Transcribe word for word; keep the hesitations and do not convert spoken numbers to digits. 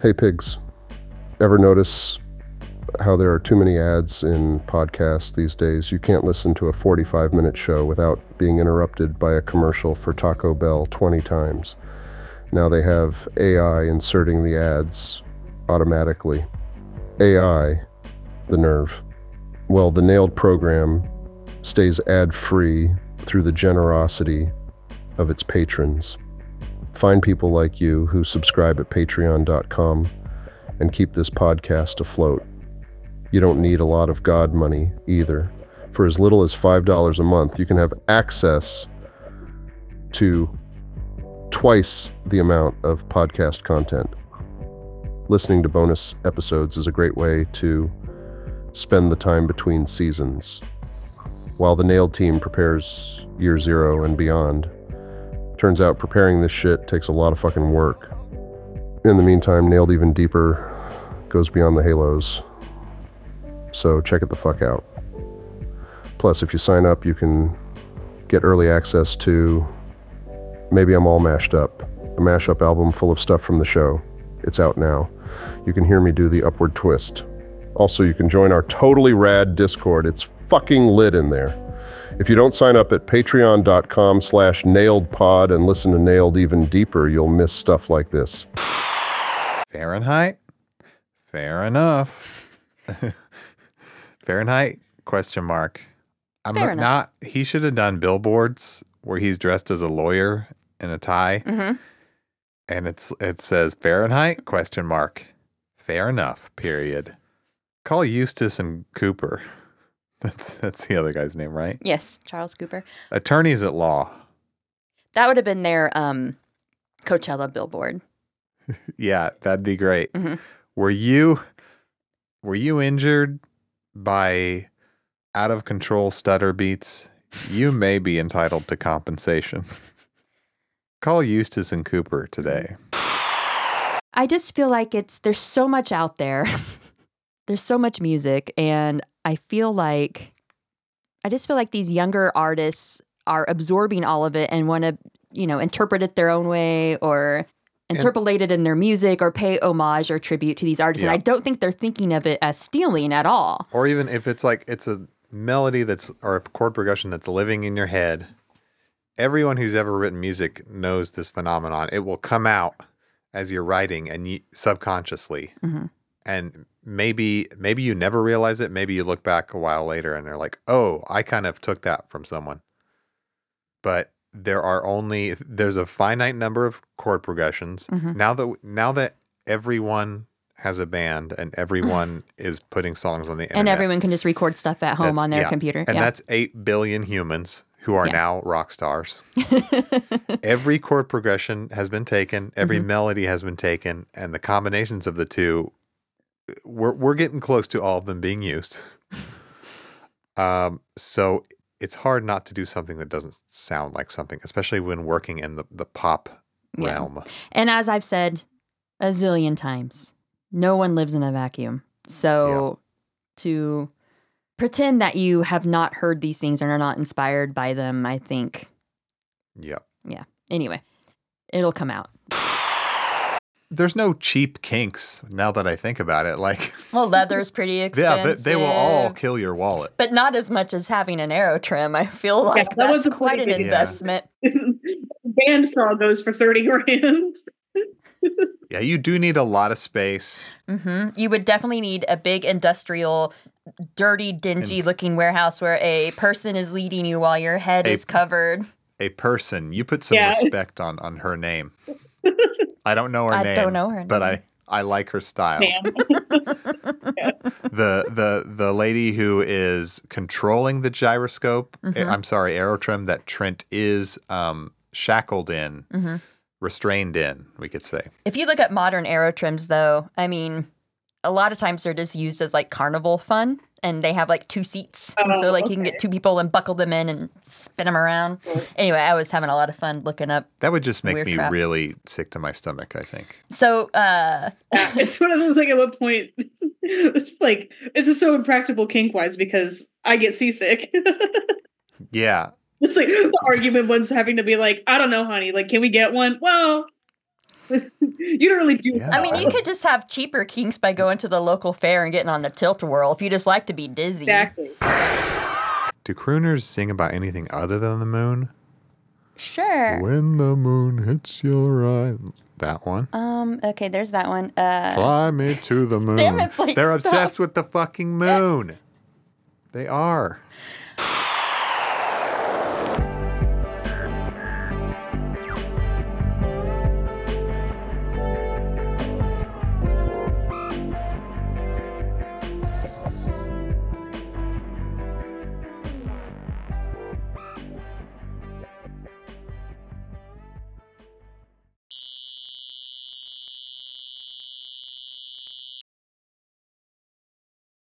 Hey pigs, ever notice how there are too many ads in podcasts these days? You can't listen to a forty-five minute show without being interrupted by a commercial for Taco Bell twenty times. Now they have A I inserting the ads automatically. A I, the nerve. Well, the Nailed program stays ad-free through the generosity of its patrons. Find people like you who subscribe at patreon dot com and keep this podcast afloat. You don't need a lot of God money either. For as little as five dollars a month, you can have access to twice the amount of podcast content. Listening to bonus episodes is a great way to spend the time between seasons, while the Nailed team prepares year zero and beyond. Turns out preparing this shit takes a lot of fucking work. In the meantime, Nailed Even Deeper goes beyond the halos. So check it the fuck out. Plus, if you sign up, you can get early access to Maybe I'm All Mashed Up, a mashup album full of stuff from the show. It's out now. You can hear me do the upward twist. Also, you can join our totally rad Discord. It's fucking lit in there. If you don't sign up at patreon dot com slash nailed pod and listen to Nailed Even Deeper, you'll miss stuff like this. Fahrenheit? Fair enough. Fahrenheit? Question mark. I'm Fair not, not. He should have done billboards where he's dressed as a lawyer in a tie, Mm-hmm. and it's it says Fahrenheit? Question mark. Fair enough. Period. Call Eustace and Cooper. That's that's the other guy's name, right? Yes, Charles Cooper. Attorneys at law. That would have been their um, Coachella billboard. Yeah, that'd be great. Mhm. Were you were you injured by out of control stutter beats? You may be entitled to compensation. Call Eustace and Cooper today. I just feel like it's there's so much out there. There's so much music, and I feel like I just feel like these younger artists are absorbing all of it and want to, you know, interpret it their own way or interpolate it in their music or pay homage or tribute to these artists. Yeah. And I don't think they're thinking of it as stealing at all. Or even if it's like it's a melody that's or a chord progression that's living in your head. Everyone who's ever written music knows this phenomenon. It will come out as you're writing and you, subconsciously. Mm-hmm. And maybe maybe you never realize it. Maybe you look back a while later and they're like, oh, I kind of took that from someone. But there are only, there's a finite number of chord progressions. Mm-hmm. Now that now that everyone has a band and everyone is putting songs on the internet. And everyone can just record stuff at home That's- on their yeah. computer. And yeah. that's eight billion humans who are Yeah. now rock stars. Every chord progression has been taken. Every Mhm. melody has been taken. And the combinations of the two, we're, we're getting close to all of them being used. um, so it's hard not to do something that doesn't sound like something, especially when working in the, the pop Yeah. realm. And as I've said a zillion times, no one lives in a vacuum. So to pretend that you have not heard these things and are not inspired by them, I think, Yeah. yeah. Anyway, it'll come out. There's no cheap kinks now that I think about it. Like, Well, leather's pretty yeah, expensive. they, they will all kill your wallet. But not as much as having an arrow trim. I feel like that that's was a quite an pretty big- investment. Bandsaw goes for thirty grand. Yeah, you do need a lot of space. hmm You would definitely need a big industrial, dirty, dingy And- looking warehouse where a person is leading you while your head A- is covered. A person. You put some Yeah. respect on, on her name. I don't know her I name. don't know her But name. I, I like her style. Man. The the the lady who is controlling the gyroscope, eh, Mhm. I'm sorry, Aerotrim, that Trent is um, shackled in, Mhm. restrained in, we could say. If you look at modern arrow trims, though, I mean, a lot of times they're just used as like carnival fun, and they have like two seats, and so Oh, like you can okay. get two people and buckle them in and spin them around. Anyway, I was having a lot of fun looking up. That would just make Weird me crap. really sick to my stomach, I think. So, uh, It's one of those like at what point like it's just so impractical kink wise because I get seasick. Yeah. It's like the argument one's having to be like, I don't know, honey, like can we get one? Well, You don't really do Yeah. that. I mean, you could just have cheaper kinks by going to the local fair and getting on the tilt-a-whirl if you just like to be dizzy. Exactly. Do crooners sing about anything other than the moon? Sure. When the moon hits your eye. That one. Um. Okay, there's that one. Uh. Fly me to the moon. Damn it, Blake, They're stop. obsessed with the fucking moon. They are.